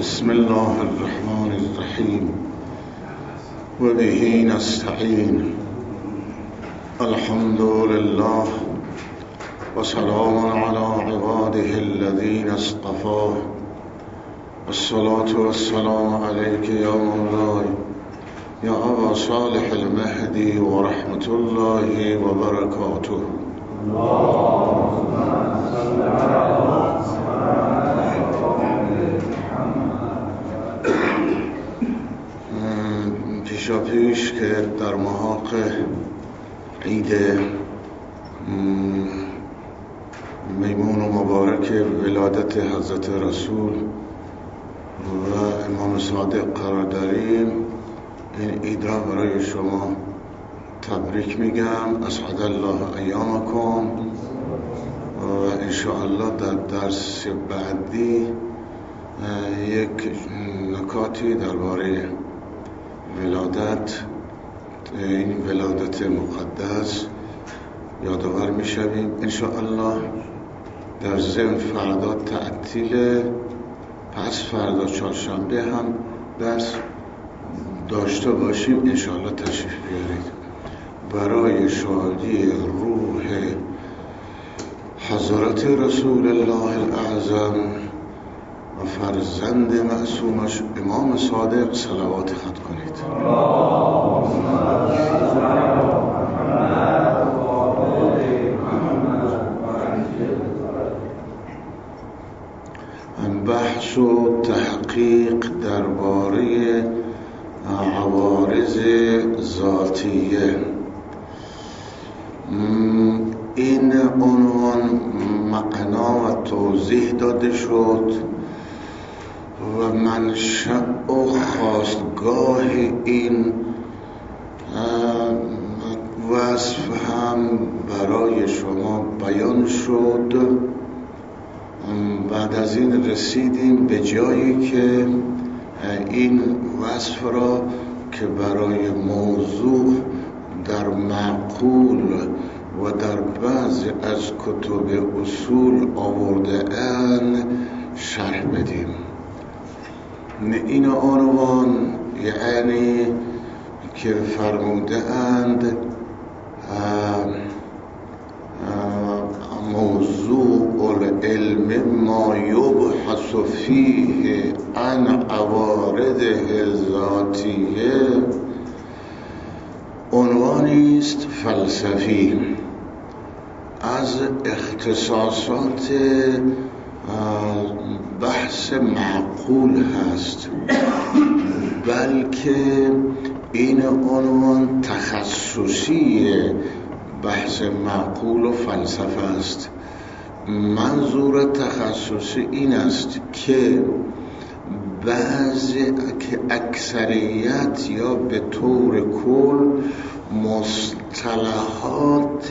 بسم الله الرحمن الرحیم و به نستعین. الحمد لله و سلام علی عباده الذین اصطفى. الصلاة والسلام علیک یا مولاي یا ابا صالح المهدی و رحمت الله و برکاته. پیش که در محاق عید میمون و مبارک ولادت حضرت رسول و امام صادق قرار داریم، این عید را برای شما تبریک میگم. اسعد الله ایامکم و انشاءالله در درس بعدی یک نکاتی درباره ولادت، این ولادت مقدس یادآور میشویم انشاءالله. در ضمن فردا تعطیل، پس فردا چهارشنبه هم درس داشته باشیم انشاءالله. تشریف بیارید برای شادی روح حضرت رسول الله الاعظم و فرزند معصومش امام صادق صلوات خط کنید. بحث و تحقیق درباره عوارض ذاتیه، این عنوان معنا و توضیح داده شد و منشأ و خاستگاه این وصف هم برای شما بیان شد. بعد از این رسیدیم به جایی که این وصف را که برای موضوع در معقول و در بعض از کتب اصول آورده اند شرح بدیم. این عنوان یعنی که فرموده اند موضوع العلم ما یبحث فیه عن عوارضه ذاتیه، عنوانی است فلسفی از اختصاصات بحث معقول هست، بلکه این عنوان تخصصی بحث معقول و فلسفه است. منظور تخصصی این است که بعضی که اکثریت یا به طور کل مصطلحات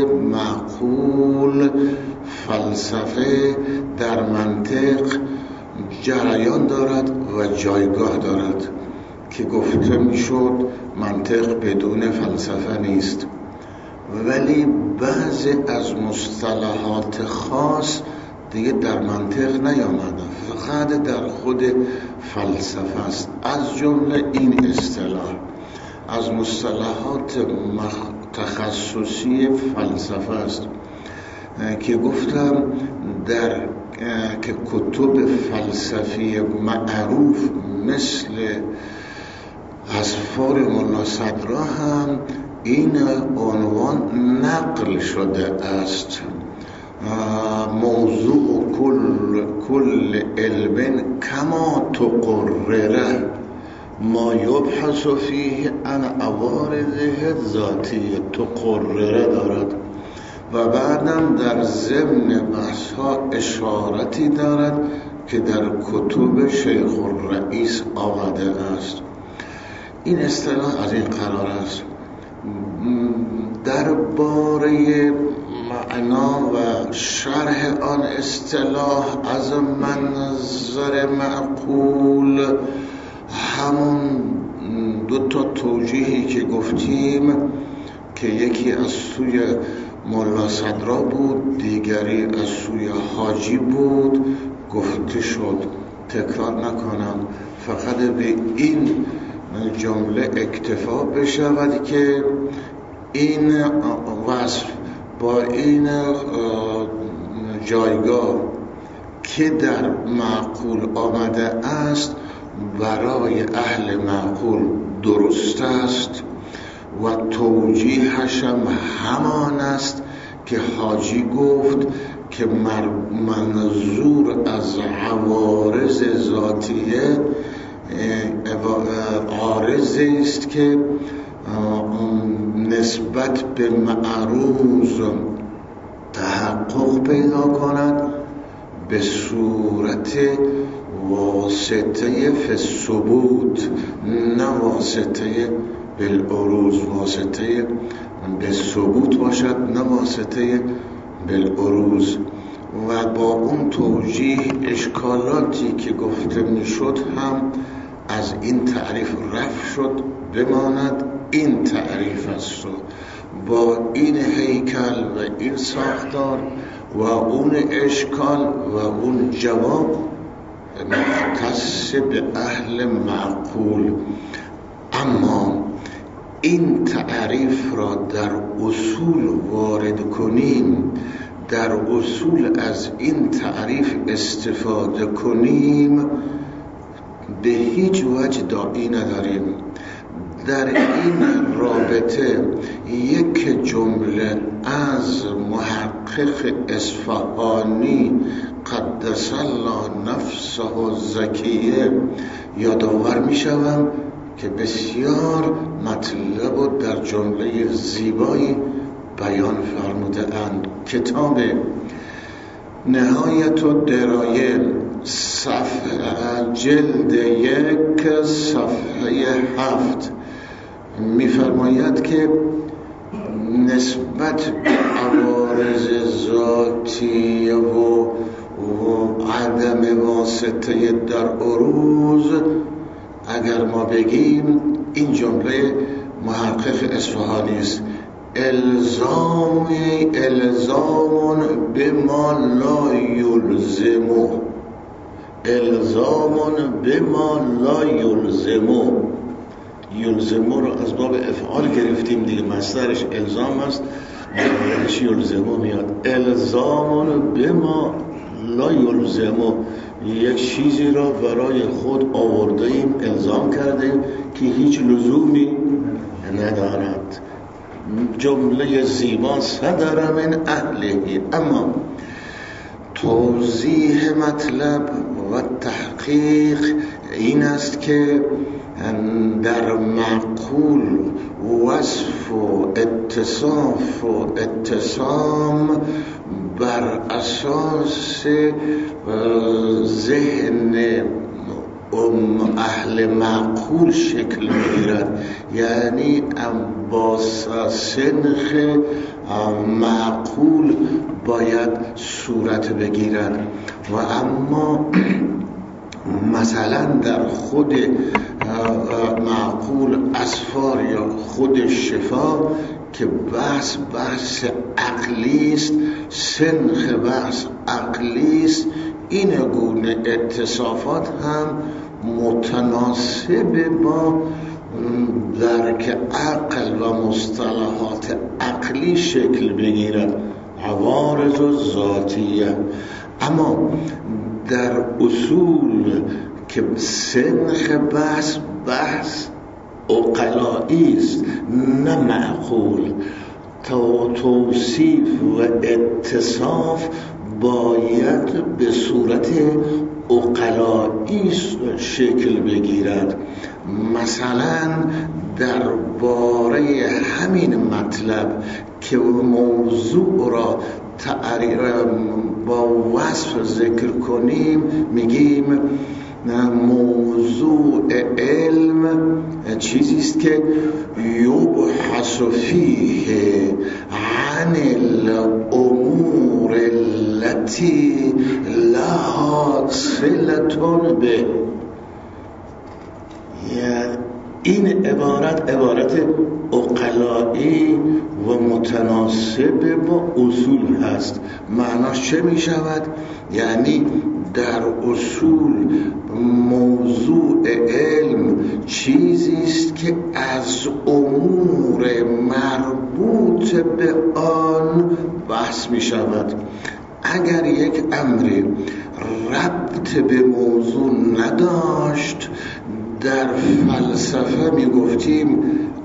معقول فلسفه در منطق جریان دارد و جایگاه دارد که گفته میشد منطق بدون فلسفه نیست، ولی بعضی از مصطلحات خاص دیگه در منطق نیامده، فقط در خود فلسفه است. از جمله این اصطلاح از مصطلحات تخصصی فلسفه است که گفتم در که کتب فلسفی معروف مثل اسفار ملا صدرا هم این عنوان نقل شده است. موضوع کل علم کما تقرره ما یبحث فیه عن عوارضه ذاتیه، تقرره دارد و بعدم در ضمن بحث‌ها اشارتی دارد که در کتب شیخ الرئیس آمده است. این اصطلاح از این قرار است درباره معنا و شرح آن اصطلاح از منظر معقول همون دو تا توجیهی که گفتیم که یکی از سوی ملا صدرا بود، دیگری از سوی حاجی بود، گفته شد. تکرار نکنم، فقط به این جمله اکتفا بشود که این وصف با این جایگاه که در معقول آمده است برای اهل معقول درست است و توجیهش هم همان است که حاجی گفت که منظور از عوارض ذاتیه عارضی است که نسبت به معروض تحقق پیدا کند به صورت واسطه فی الثبوت، نه واسطه بالعروض، واسطه به ثبوت باشد نه واسطه بالعروض. و با اون توجیه اشکالاتی که گفته میشد هم از این تعریف رفع شد، بماند این تعریف است و با این هیکل و این ساختار و اون اشکال و اون جواب مختص به اهل معقول. اما این تعریف را در اصول وارد کنیم، در اصول از این تعریف استفاده کنیم، به هیچ وجه داعی نداریم. در این رابطه یک جمله از محقق اصفهانی قدس الله نفسه الزکیه یادآور می شوم که بسیار مطلب و در جمله زیبایی بیان فرموده اند. کتاب نهایت الدرایه صفحه جلد 1 صفحه 7 می‌فرماید که نسبت به عوارض ذاتی و عدم واسطه در عروض اگر ما بگیم، این جمله محقق اصفهانی است: الزام بما لا یلزمه، الزام بما لا یلزمه. یلزمه رو از باب افعال گرفتیم دیگه، مصدرش الزام است، مصدرش یلزمه میاد. الزام بما لا یلزمه، یک چیزی را برای خود آورده ایم، الزام کرده ایم که هیچ لزومی ندارد. جمله زیبا صدر من اهلهی. اما توضیح مطلب و تحقیق این است که در معقول وصف و اتصاف و اتصام بر اساس ذهن اهل معقول شکل میگیرد، یعنی با سنخ معقول باید صورت بگیرد. و اما مثلا در خود معقول اسفار یا خود شفا که بحث عقلی است، سنخ بحث عقلی است، این گونه اتصافات هم متناسب با درک عقل و مصطلحات عقلی شکل بگیرد، عوارض و ذاتیه. اما در اصول که سنخ بحث عقلائی است نه معقول، توصیف و اتصاف باید به صورت عقلائی شکل بگیرد. مثلا درباره همین مطلب که موضوع را با وصف ذکر کنیم، میگیم موضوع علم چیزی است که یبحث فیه عن الامور التي لها صلة به. یعنی این عبارت عقلائی و متناسب با اصول هست. معناش چه می شود؟ یعنی در اصول موضوع علم چیزی است که از امور مربوط به آن بحث می شود. اگر یک امری ربط به موضوع نداشت، در فلسفه می گفتیم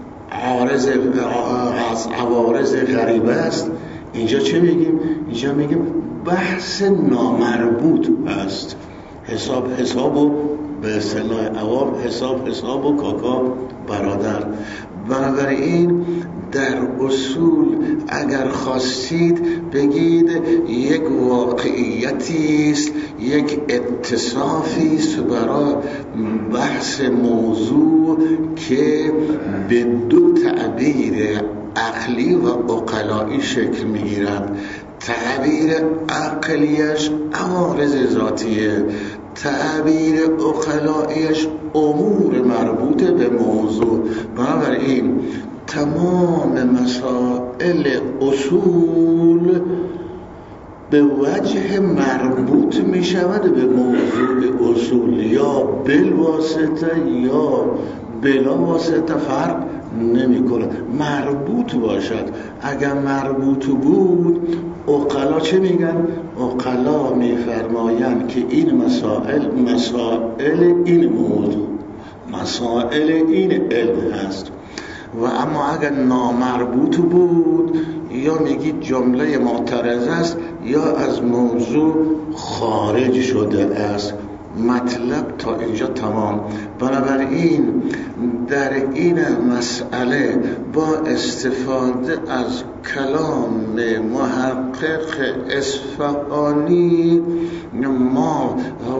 از عوارض غریبه است. اینجا چه میگیم؟ اینجا میگیم بحث نامربوط است. حساب و به اصطلاح عوام حساب و کاکا برادر. بنابراین در اصول اگر خواستید بگید یک واقعیتی است، یک اتصافی است برای بحث موضوع که به دو تعبیر عقلی و عقلایی شکل میگیرد. تعبیر عقلیش عوارض ذاتیه، تعبیر عقلاییش امور مربوط به موضوع. بنابراین تمام مسائل اصول به وجه مربوط می شود به موضوع اصول، یا بالواسطه یا بلا واسطه، فرق نمی کند. مربوط باشد. اگر مربوط بود عقلا چه میگن؟ عقلا میفرمایند که این مسائل این موضوع، مسائل این علم هست. و اما اگر نامربوط بود یا میگید جمله معترض است یا از موضوع خارج شده است. مطلب تا اینجا تمام. بنابراین در این مسئله با استفاده از کلام محقق اصفهانی ما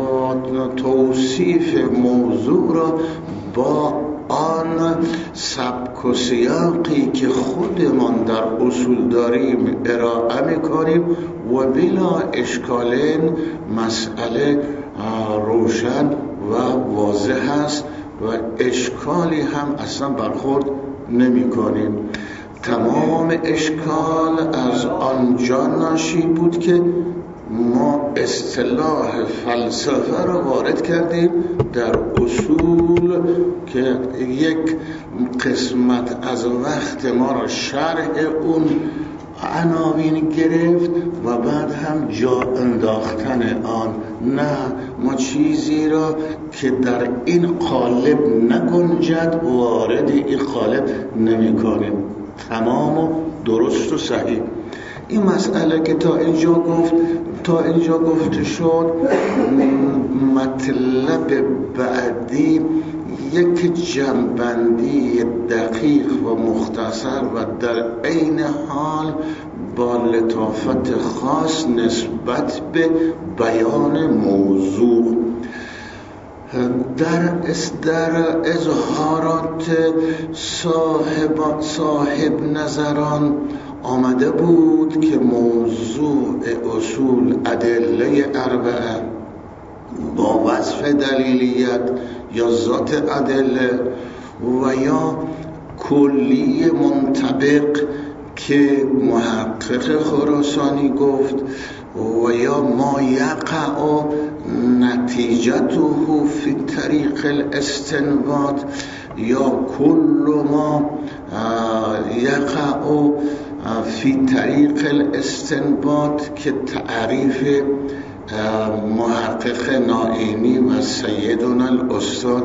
توصیف موضوع را با آن سبک و سیاقی که خودمان در اصول داریم ارائه می‌کنیم و بلا اشکالین مسئله روشن و واضح است و اشکالی هم اصلا برخورد نمی کنیم. تمام اشکال از آنجا ناشی بود که ما اصطلاح فلسفه را وارد کردیم در اصول که یک قسمت از وقت ما را شرح اون عناوین گرفت و بعد هم جا انداختن آن. نه، ما چیزی را که در این قالب نگنجد وارد این قالب نمی کنیم. تمام و درست و صحیح. این مسئله که تا اینجا گفته شد، مطلب بعدی یک جنبندی دقیق و مختصر و در عین حال با لطافت خاص نسبت به بیان موضوع. در اظهارات صاحب نظران آمده بود که موضوع اصول ادله اربعه با وصف دلیلیت یا ذات ادله و یا کلی منطبق که محقق خراسانی گفت و یا ما یقع نتیجته فی طریق الاستنباط یا کل ما یقع فی طریق الاستنباط که تعریف محقق نائینی و سیدنا الاستاد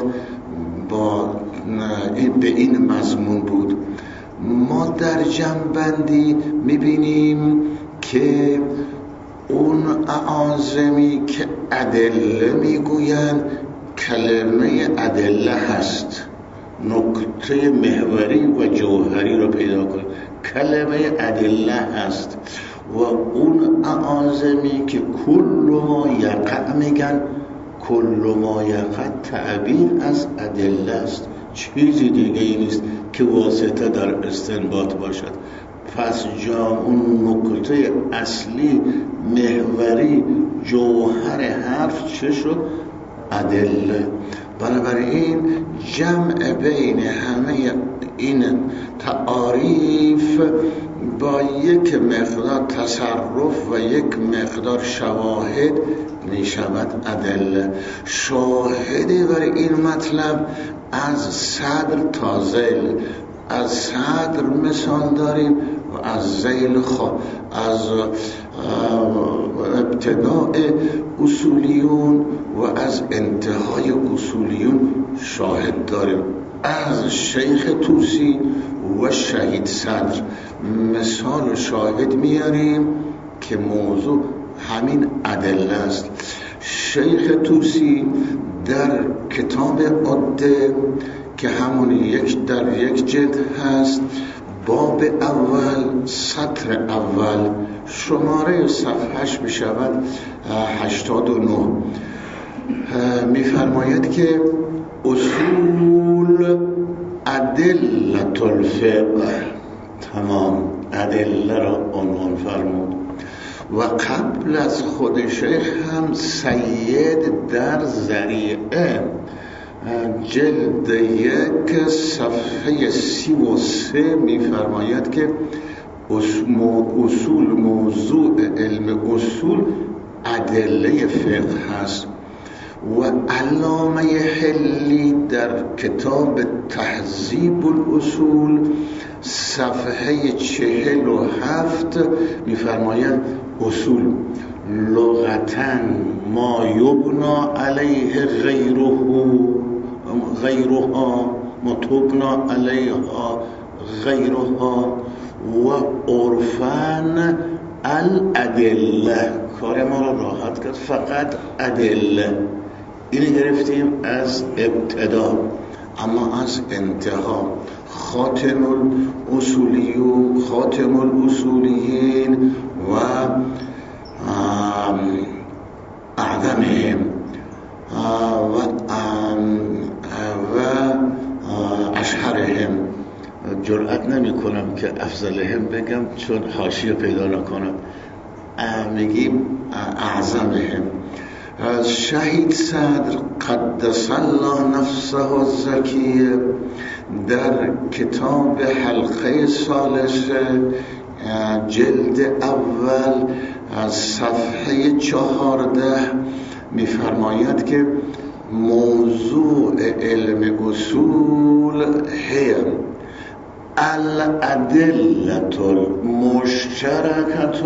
به این مضمون بود. ما در جنبندی میبینیم که اون اعاظمی که ادله میگویند کلمه ادله هست. نکته محوری و جوهری رو پیدا کنید. کلمه ادله هست و اون اعاظمی که کل ما یقع میگن، کل ما یقع تعبیر از ادله است، چیزی دیگه ای نیست که واسطه در استنباط باشد. پس اون نکته اصلی محوری جوهر حرف چه شد؟ ادله. بنابراین جمع بین همه این تعاریف با یک مقدار تصرف و یک مقدار شواهد می شود ادله. شاهدی بر این مطلب از صدر تا ذیل، از صدر مثال داریم و از ذیل از ابتداء اصولیون و از انتهای اصولیون شاهد داریم. از شیخ طوسی و شهید صدر مثال و شاهد میاریم که موضوع همین ادله است. شیخ طوسی در کتاب عده که همون در یک جلد هست، باب اول سطر اول شماره صفحش می شود 89، میفرماید که اصول ادلة الفقه، تمام ادله را عنوان فرمود. و قبل از خود شیخ هم سید در ذریعه جلد 1 صفحه 33 میفرماید که اصول موضوع علم اصول ادله فقه هست. و علامه حلی در کتاب تهذیب الاصول صفحه 47 میفرماید اصول لغتاً ما یبنا علیه غیرها متبنا علیها غیرها و عرفاً الادله. کار ما رو راحت کرد، فقط ادله. اینو گرفتیم از ابتدا، اما از انتها خاتم الاصولیین و اعظمهم و اشهرهم. جرأت نمی کنم که افضلهم بگم چون حاشیه پیدا نکنم، میگیم اعظمهم. از شهید صدر قدس الله نفسه الزکیه در کتاب حلقه ثالثه جلد اول از صفحه 14 میفرماید که موضوع علم اصول هی الادلة المشترکة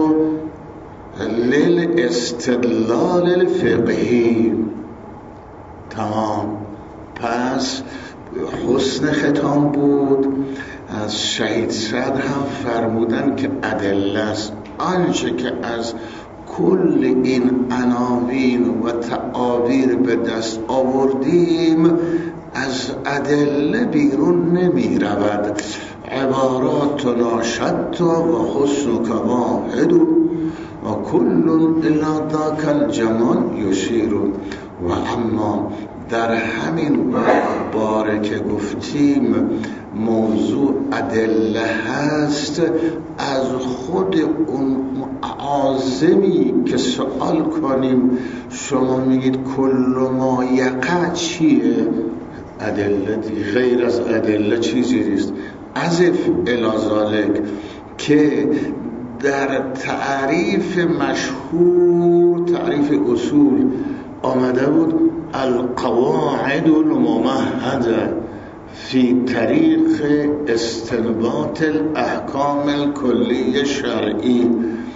للاستدلال الفقهی. تمام. پس حسن ختام بود. از شهید صدر هم فرمودن که ادله است. آنچه که از کل این عناوین و تعابیر به دست آوردیم از ادله بیرون نمی رود. عباراتنا شتی و حسنک واحد و کل الی ذاک الجمال یشیر. و اما در همین باره که گفتیم موضوع ادله هست، از خود اون عازمی که سوال کنیم شما میگید کل ما یقع چیه؟ ادله. غیر از ادله چیزی نیست. اضف الی ذالک که در تعریف مشهور، تعریف اصول آمده بود القواعد الممهده فی طریق استنباط الاحکام الکلی شرعی.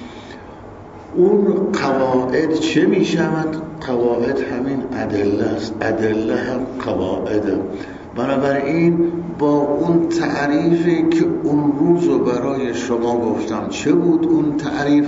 اون قواعد چه می شود؟ قواعد همین ادله است. ادله هم قواعده. بنابراین با اون تعریفی که اون روزو برای شما گفتم، چه بود اون تعریف؟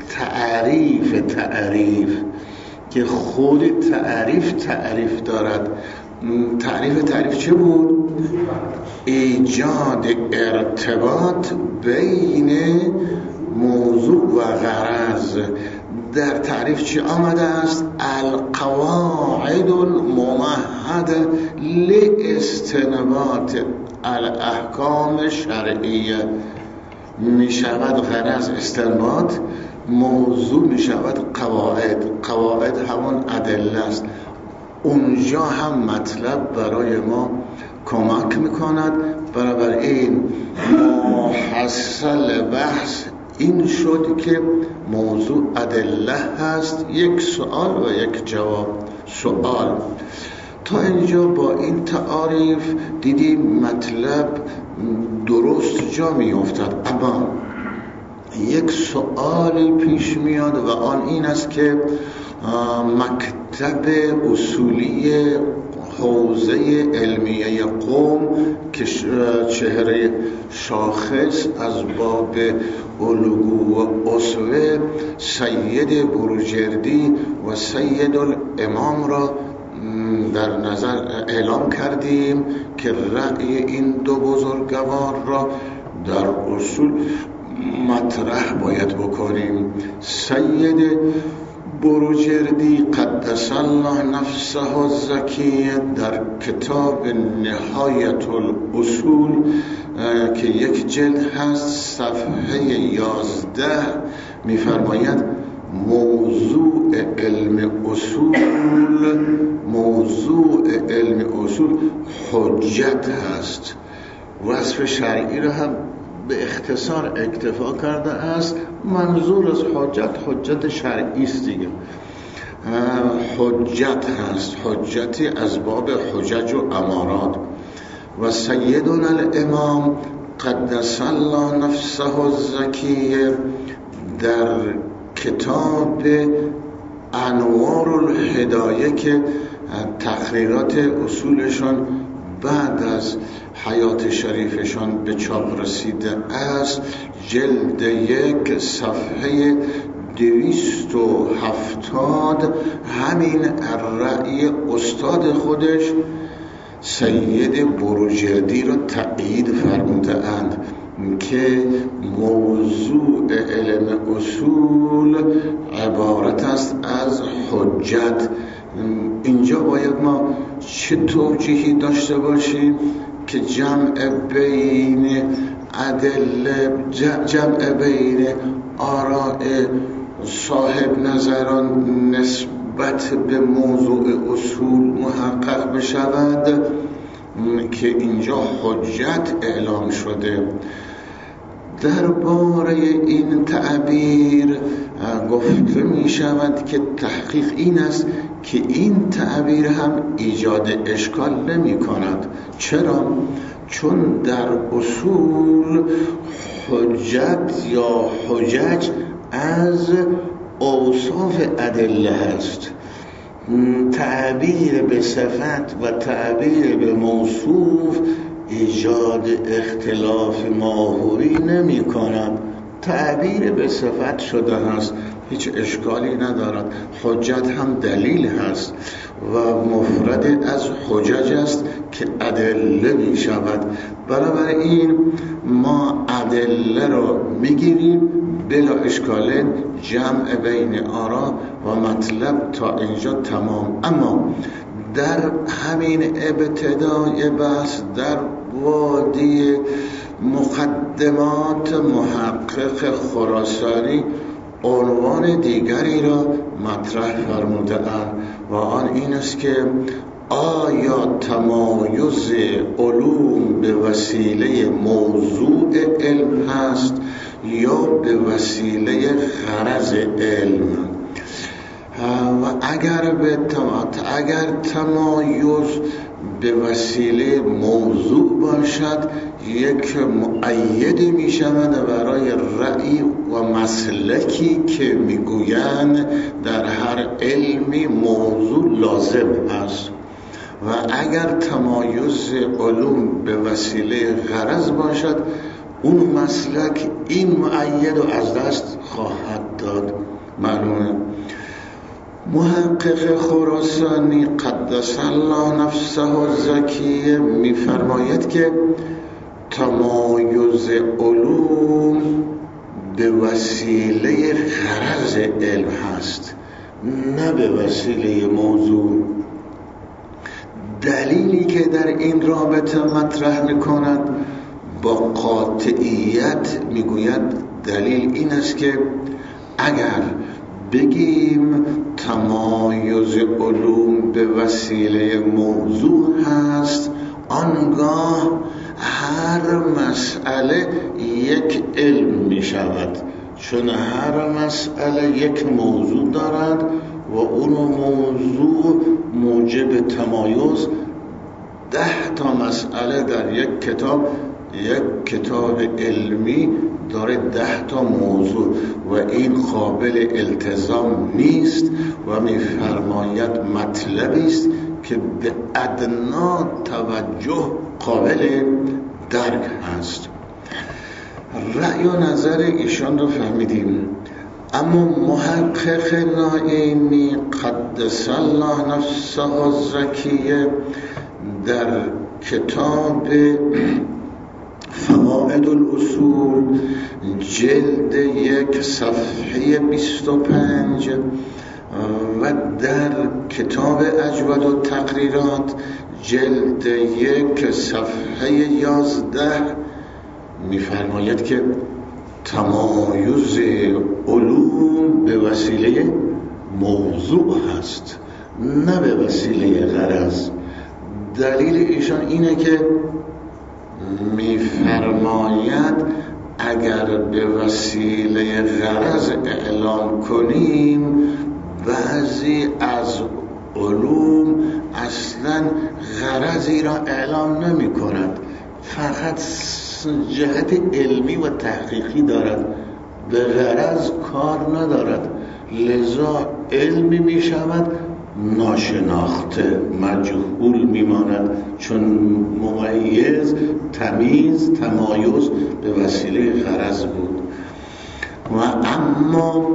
تعریف که خود تعریف دارد. تعریف چه بود؟ ایجاد ارتباط بین موضوع و غرض. در تعریف چی آمده است؟ القواعد الممهده لاستنباط الاحکام شرعیه. می شود غرض استنباط، موضوع می شود قواعد. قواعد همون ادله است. اونجا هم مطلب برای ما کمک میکند. بنابراین محصل بحث این شد که موضوع ادله هست، یک سوال و یک جواب. سوال تا اینجا با این تعاریف دیدیم مطلب درست جا می افتد، اما یک سوالی پیش میاد و آن این است که مکتب اصولی حوزه علمیه قم که چهره شاخص از باب الگو و اسوه سید بروجردی و سید الامام را در نظر اعلام کردیم که رأی این دو بزرگوار را در اصول مطرح باید بکنیم. سید بروجردی قدس الله نفسه الزکیه در کتاب نهایت الاصول که یک جلد هست صفحه 11 می‌فرماید موضوع علم اصول حجت هست. وصف شرعی را هم به اختصار اکتفا کرده است. منظور از حجت شرعی است دیگه. حجت هست، حجتی از باب حجج و امارات. و سیدنا الامام قدس الله نفسه الزکیه در کتاب انوار الهدایه که تقریرات اصولشان بعد از حیات شریفشان به چاپ رسیده است، جلد 1 صفحه 270 همین رأی استاد خودش سید بروجردی را تأیید فرموده اند که موضوع علم اصول عبارت است از حجت. اینجا باید ما چه توجیهی داشته باشیم که جمع بین ادله، جمع بین آراء صاحب نظران نسبت به موضوع اصول محقق بشود که اینجا حجت اعلام شده. درباره این تعبیر گفته می شود که تحقیق این است که این تعبیر هم ایجاد اشکال نمی کند. چرا؟ چون در اصول حجت یا حجج از اوصاف ادله هست. تعبیر به صفت و تعبیر به موصوف ایجاد اختلاف ماهوری نمی کند. تعبیر به صفت شده هست، هیچ اشکالی ندارد. حجت هم دلیل هست و مفرد از حجج است که ادله می شود. بنابراین ما ادله را میگیریم بلا اشکال، جمع بین آرا و مطلب تا اینجا تمام. اما در همین ابتدای بحث در وادی مقدمات محقق خراسانی عنوان دیگری را مطرح فرموده اند و آن این است که آیا تمایز علوم به وسیله موضوع علم هست یا به وسیله غرض علم؟ و اگر تمایز به وسیله موضوع باشد یک مؤیدی می شود برای رأی و مسلکی که میگویند در هر علمی موضوع لازم است. و اگر تمایز علوم به وسیله غرض باشد اون مسلک این مؤید رو از دست خواهد داد. معلومه محقق خراسانی قدس الله نفسه الزکیه می‌فرماید که تمایز علوم به وسیله غرض علم هست، نه به وسیله موضوع. دلیلی که در این رابطه مطرح می‌کند با قاطعیت میگوید دلیل این است که اگر بگیم تمایز علوم به وسیله موضوع هست، آنگاه هر مسئله یک علم می شود، چون هر مسئله یک موضوع دارد و اون موضوع موجب تمایز 10 تا مسئله در یک کتاب علمی داره 10 تا موضوع و این قابل التزام نیست و می‌فرماید مطلبی است که به ادنا توجه قابل درک هست. رأی و نظر ایشان رو فهمیدیم، اما محقق نائینی قدس الله نفسه الزکیه در کتاب فوائد الاصول جلد 1 صفحه 25 و در کتاب اجود التقریرات جلد 1 صفحه 11 می‌فرماید که تمایز علوم به وسیله موضوع هست، نه به وسیله غرض. دلیل ایشان اینه که می‌فرماید اگر به وسیله غرض اعلام کنیم، بعضی از علوم اصلا غرضی را اعلام نمی کند، فقط جهت علمی و تحقیقی دارد، به غرض کار ندارد، لذا علمی می شود ناشناخته، مجهول میماند، چون ممیز، تمیز، تمایز به وسیله غرض بود. و اما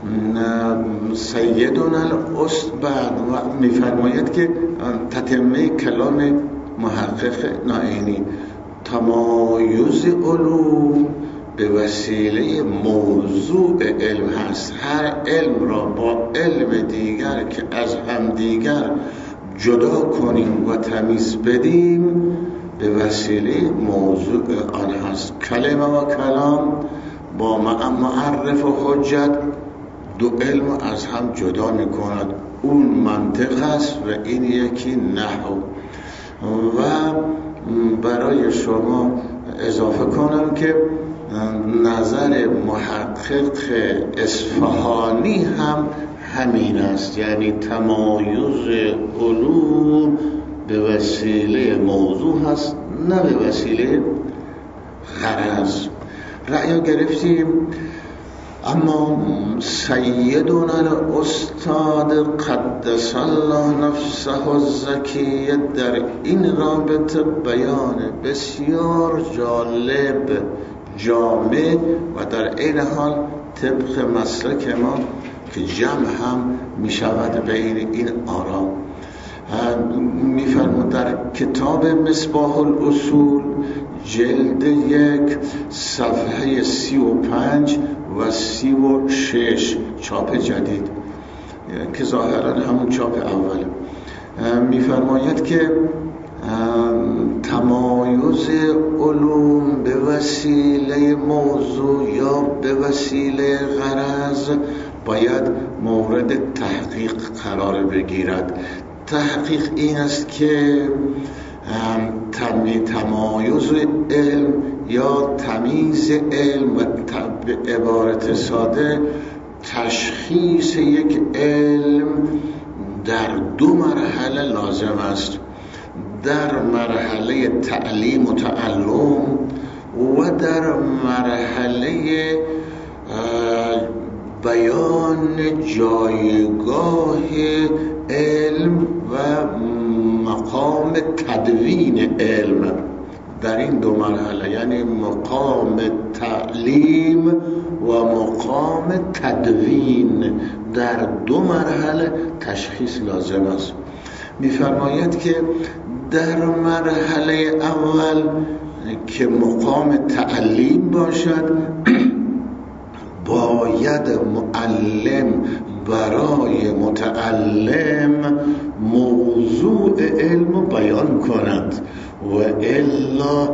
سیدنا الاستبد و میفرماید که تتمه کلام محقق نائینی، تمایز علوم به وسیله موضوع علم هست. هر علم را با علم دیگر که از هم دیگر جدا کنیم و تمیز بدیم به وسیله موضوع آن هست. کلمه و کلام با معرف و حجت دو علم از هم جدا می کند، اون منطق است و این یکی نحو. و برای شما اضافه کنم که نظر محقق اصفهانی هم همین است، یعنی تمایز علوم به وسیله موضوع هست، نه به وسیله غرض. رأی گرفتیم. اما سیدنا الاستاد قدس الله نفسه الزکیه در این رابطه بیان بسیار جالب، جامع و در این حال طبق مسلک ما که جمع هم می شود بین این آرا. می‌فرماید در کتاب مصباح الاصول جلد 1 صفحه 35 و 36 چاپ جدید که ظاهرا همون چاپ اوله، می‌فرماید که تمایز علوم به وسیله موضوع یا به وسیله غرض باید مورد تحقیق قرار بگیرد. تحقیق این است که تمایز علم یا تمیز علم و به عبارت ساده تشخیص یک علم در دو مرحله لازم است، در مرحله تعلیم و تعلم و در مرحله بیان جایگاه علم و مقام تدوین علم. در این دو مرحله یعنی مقام تعلیم و مقام تدوین، در دو مرحله تشخیص لازم است. می‌فرماید که در مرحله اول که مقام تعلیم باشد باید معلم برای متعلم موضوع علم بیان کند و الا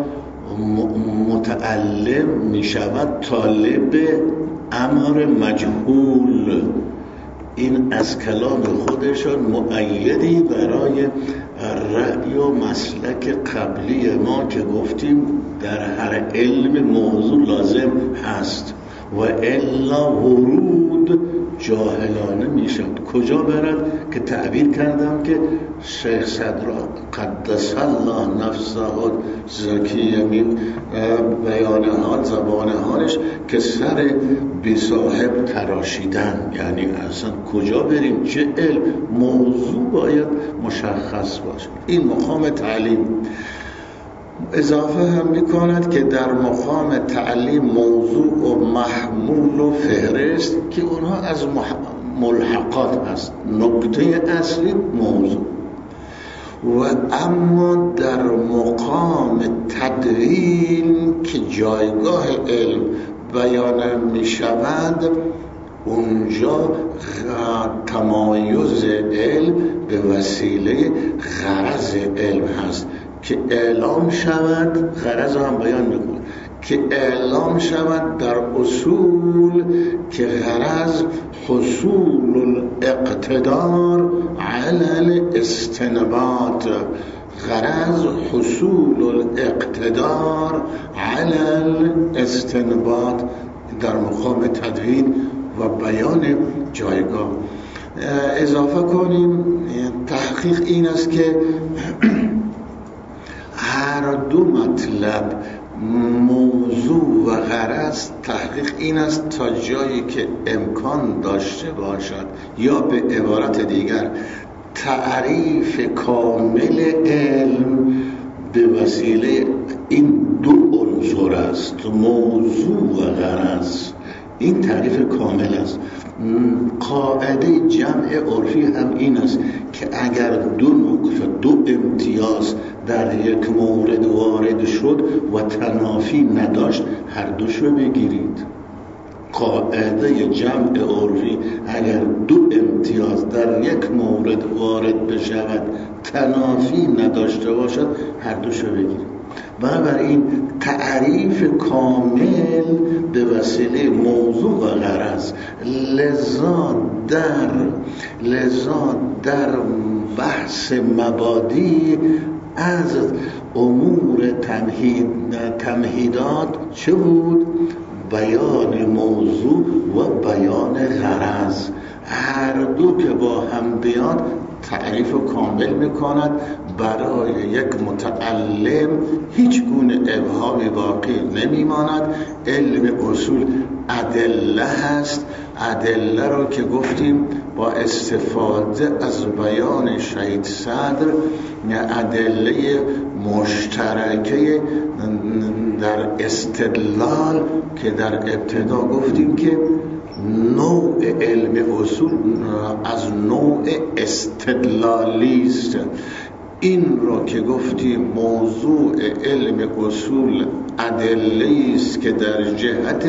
متعلم می شود طالب امر مجهول این از کلام خودشان مؤیدی برای رأی و مسلک قبلی ما که گفتیم در هر علم موضوع لازم هست و الا ورود جاهلانه میشد. کجا برد که تعبیر کردم که شیخ صدر قدس الله نفسه زکی من بیان حال زبان حالش که سر بی صاحب تراشیدن، یعنی اصلا کجا بریم، چه علم موضوع باید مشخص باشه. این مقام تعلیم. اضافه هم میکند که در مقام تعلیم موضوع و محمول و فهرست که اونها از ملحقات هست، نکته اصلی موضوع. و اما در مقام تدوین که جایگاه علم بیان میشود، اونجا تمایز علم به وسیله غرض علم هست که اعلام شود. غرض هم بیان میکنه که اعلام شود در اصول که غرض حصول الاقتدار علی الاستنباط، غرض حصول الاقتدار علی الاستنباط در مقام تدوین و بیان جایگاه. اضافه کنیم تحقیق این است که هر دو مطلب موضوع و غرض، تحقیق این است تا جایی که امکان داشته باشد، یا به عبارت دیگر تعریف کامل علم به وسیله این دو عنصر است، موضوع و غرض. این تعریف کامل است. قاعده جمع عرفی هم این است که اگر دو نکته، دو امتیاز در یک مورد وارد شد و تنافی نداشت، هر دوشو بگیرید. قاعده جمع عرفی اگر دو امتیاز در یک مورد وارد بشود تنافی نداشته باشد، هر دوشو بگیرید. بنابراین تعریف کامل به وسیله موضوع و غرض. لذا در بحث مبادی از امور تمهیدات چه بود؟ بیان موضوع و بیان غرض. هر دو که با هم بیاد تعریف کامل میکند. برای یک متعلم هیچ گونه ابهامی باقی نمیماند. علم اصول ادله هست. ادله رو که گفتیم با استفاده از بیان شهید صدر، ادله مشترکه در استدلال که در ابتدا گفتیم که نوع علم اصول از نوع استدلالی است. این را که گفتیم موضوع علم اصول ادله است که در جهت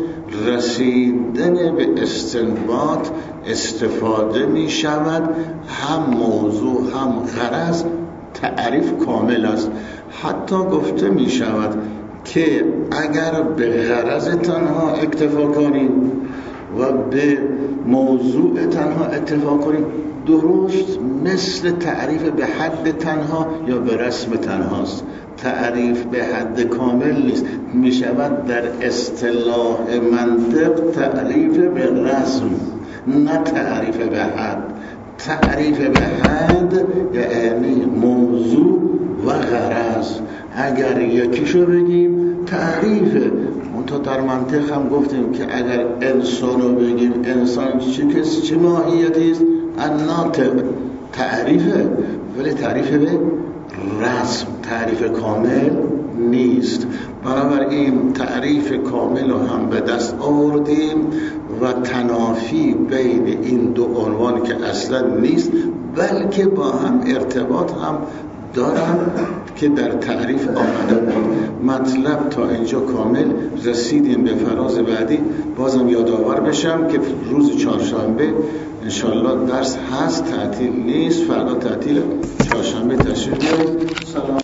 رسیدن به استنباط استفاده می شود. هم موضوع هم غرض تعریف کامل است. حتی گفته می شود که اگر به غرض تنها اکتفا کنیم و به موضوع تنها اکتفا کنیم، درست مثل تعریف به حد تنها یا به رسم تنهاست. تعریف به حد کامل نیست. می شود در اصطلاح منطق تعریف به رسم، نه تعریف به حد. تعریف به حد یعنی موضوع و غرض. اگر یکیشو بگیم تعریفه. منتها در منطق هم گفتیم که اگر انسان رو بگیم انسان چه ماهیتی است؟ الناطق. تعریفه، ولی تعریف به رسم، تعریف کامل نیست. بنابراین تعریف کامل رو هم به دست آوردیم و تنافی بین این دو عنوان که اصلا نیست بلکه با هم ارتباط هم دارن که در تعریف آمده بود. مطلب تا اینجا کامل. رسیدیم به فراز بعدی. بازم یادآور بشم که روز چهارشنبه انشالله درس هست، تعطیل نیست. فردا تعطیل، چهارشنبه تشریف بیارید. سلام.